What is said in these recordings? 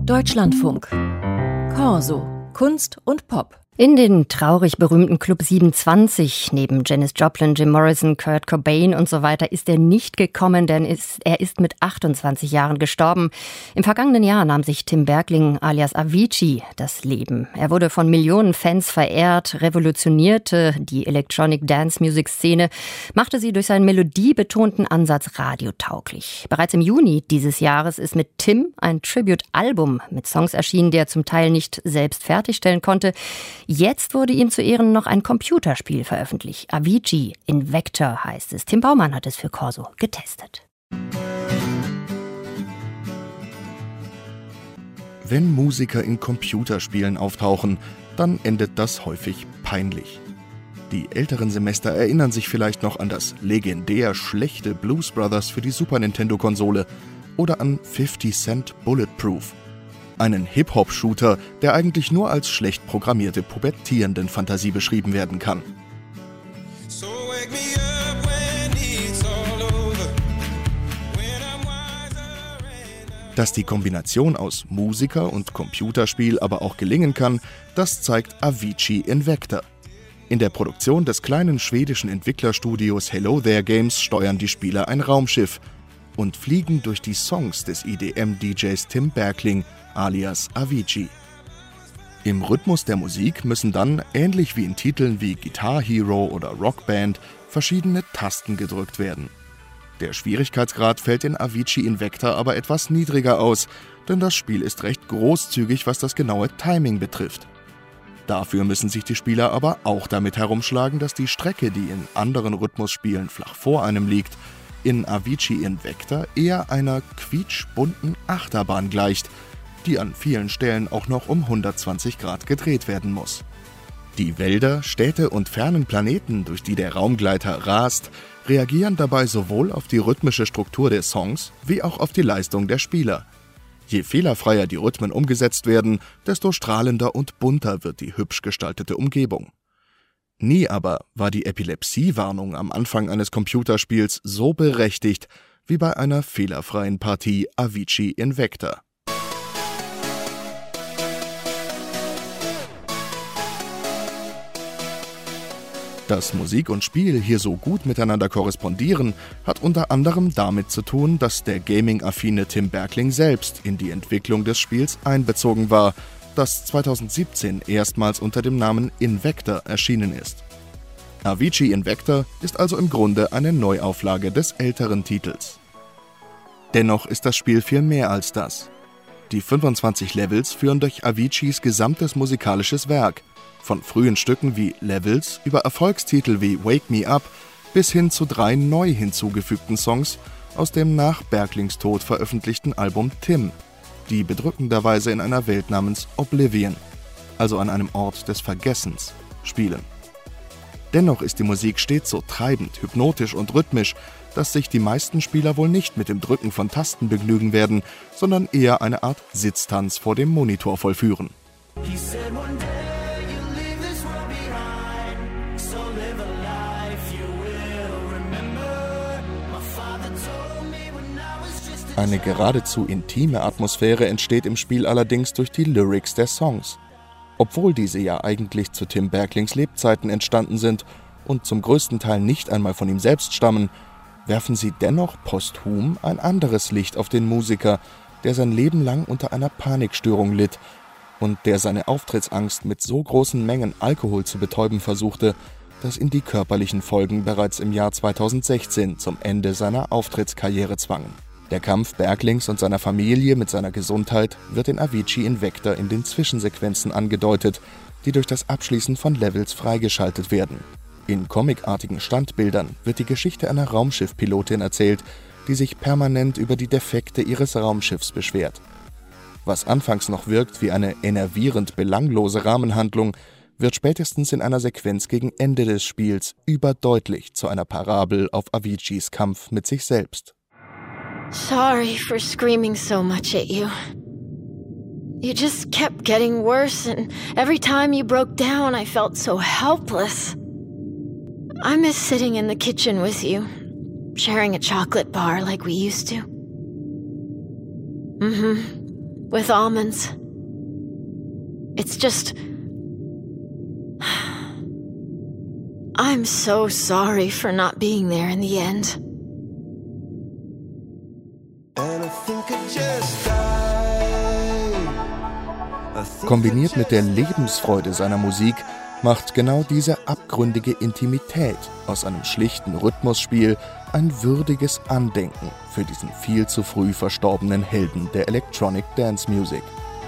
Deutschlandfunk. Corso. Kunst und Pop. In den traurig berühmten Club 27, neben Janis Joplin, Jim Morrison, Kurt Cobain und so weiter, ist er nicht gekommen, denn er ist mit 28 Jahren gestorben. Im vergangenen Jahr nahm sich Tim Bergling alias Avicii das Leben. Er wurde von Millionen Fans verehrt, revolutionierte die Electronic Dance Music Szene, machte sie durch seinen melodiebetonten Ansatz radiotauglich. Bereits im Juni dieses Jahres ist mit Tim ein Tribute-Album mit Songs erschienen, die er zum Teil nicht selbst fertigstellen konnte. Jetzt wurde ihm zu Ehren noch ein Computerspiel veröffentlicht. Avicii Invector heißt es. Tim Baumann hat es für Corso getestet. Wenn Musiker in Computerspielen auftauchen, dann endet das häufig peinlich. Die älteren Semester erinnern sich vielleicht noch an das legendär schlechte Blues Brothers für die Super Nintendo-Konsole oder an 50 Cent Bulletproof. Einen Hip-Hop-Shooter, der eigentlich nur als schlecht programmierte Pubertierendenfantasie beschrieben werden kann. Dass die Kombination aus Musiker und Computerspiel aber auch gelingen kann, das zeigt Avicii Invector. In der Produktion des kleinen schwedischen Entwicklerstudios Hello There Games steuern die Spieler ein Raumschiff und fliegen durch die Songs des EDM-DJs Tim Bergling alias Avicii. Im Rhythmus der Musik müssen dann, ähnlich wie in Titeln wie Guitar Hero oder Rock Band, verschiedene Tasten gedrückt werden. Der Schwierigkeitsgrad fällt in Avicii Invector aber etwas niedriger aus, denn das Spiel ist recht großzügig, was das genaue Timing betrifft. Dafür müssen sich die Spieler aber auch damit herumschlagen, dass die Strecke, die in anderen Rhythmusspielen flach vor einem liegt, in Avicii Invector eher einer quietschbunten Achterbahn gleicht, die an vielen Stellen auch noch um 120 Grad gedreht werden muss. Die Wälder, Städte und fernen Planeten, durch die der Raumgleiter rast, reagieren dabei sowohl auf die rhythmische Struktur der Songs wie auch auf die Leistung der Spieler. Je fehlerfreier die Rhythmen umgesetzt werden, desto strahlender und bunter wird die hübsch gestaltete Umgebung. Nie aber war die Epilepsie-Warnung am Anfang eines Computerspiels so berechtigt wie bei einer fehlerfreien Partie Avicii Invector. Dass Musik und Spiel hier so gut miteinander korrespondieren, hat unter anderem damit zu tun, dass der gaming-affine Tim Bergling selbst in die Entwicklung des Spiels einbezogen war, das 2017 erstmals unter dem Namen Invector erschienen ist. Avicii Invector ist also im Grunde eine Neuauflage des älteren Titels. Dennoch ist das Spiel viel mehr als das. Die 25 Levels führen durch Aviciis gesamtes musikalisches Werk, von frühen Stücken wie Levels über Erfolgstitel wie Wake Me Up bis hin zu 3 neu hinzugefügten Songs aus dem nach Berglings Tod veröffentlichten Album Tim, die bedrückenderweise in einer Welt namens Oblivion, also an einem Ort des Vergessens, spielen. Dennoch ist die Musik stets so treibend, hypnotisch und rhythmisch, dass sich die meisten Spieler wohl nicht mit dem Drücken von Tasten begnügen werden, sondern eher eine Art Sitztanz vor dem Monitor vollführen. Eine geradezu intime Atmosphäre entsteht im Spiel allerdings durch die Lyrics der Songs. Obwohl diese ja eigentlich zu Tim Berglings Lebzeiten entstanden sind und zum größten Teil nicht einmal von ihm selbst stammen, werfen sie dennoch posthum ein anderes Licht auf den Musiker, der sein Leben lang unter einer Panikstörung litt und der seine Auftrittsangst mit so großen Mengen Alkohol zu betäuben versuchte, dass ihn die körperlichen Folgen bereits im Jahr 2016 zum Ende seiner Auftrittskarriere zwangen. Der Kampf Berglings und seiner Familie mit seiner Gesundheit wird in Avicii Invector in den Zwischensequenzen angedeutet, die durch das Abschließen von Levels freigeschaltet werden. In comicartigen Standbildern wird die Geschichte einer Raumschiffpilotin erzählt, die sich permanent über die Defekte ihres Raumschiffs beschwert. Was anfangs noch wirkt wie eine enervierend belanglose Rahmenhandlung, wird spätestens in einer Sequenz gegen Ende des Spiels überdeutlich zu einer Parabel auf Aviciis Kampf mit sich selbst. Sorry for screaming so much at you. You just kept getting worse, and every time you broke down, I felt so helpless. I miss sitting in the kitchen with you, sharing a chocolate bar like we used to. with almonds. It's just... I'm so sorry for not being there in the end. Kombiniert mit der Lebensfreude seiner Musik macht genau diese abgründige Intimität aus einem schlichten Rhythmusspiel ein würdiges Andenken für diesen viel zu früh verstorbenen Helden der Electronic Dance Music.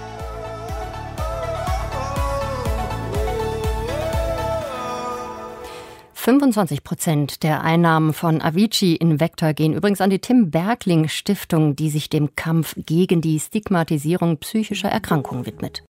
%25 der Einnahmen von Avicii Invector gehen übrigens an die Tim Bergling Stiftung, die sich dem Kampf gegen die Stigmatisierung psychischer Erkrankungen widmet.